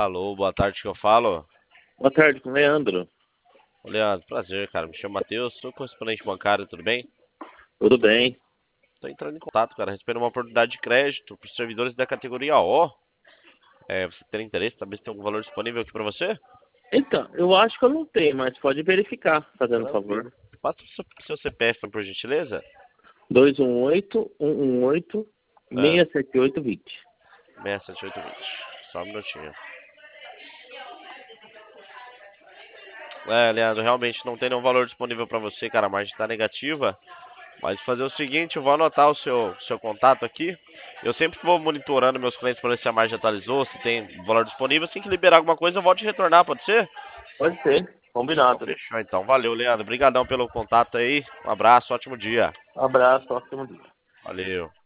Alô, boa tarde que eu falo. Boa tarde, com o Leandro. Ô, Leandro, prazer, cara. Me chamo Matheus, sou correspondente bancário, tudo bem? Tudo bem? Tô entrando em contato, cara, a respeito de uma oportunidade de crédito para os servidores da categoria O. Você tem interesse, saber se tem algum valor disponível aqui para você? Então, eu acho que eu não tenho, mas pode verificar, fazendo um favor. Tranquilo. Passa o seu CPF, por gentileza. 218-118-67820. É, 67820. Só um minutinho. Leandro, realmente não tem nenhum valor disponível para você, cara. A margem tá negativa. Mas fazer o seguinte, eu vou anotar o seu contato aqui. Eu sempre vou monitorando meus clientes para ver se a margem atualizou, se tem valor disponível. Assim que liberar alguma coisa, eu volto te retornar, pode ser? Pode ser, Então combinado. fechou, então. Valeu, Leandro. Obrigadão pelo contato aí. Um abraço, ótimo dia. Abraço, ótimo dia. Valeu.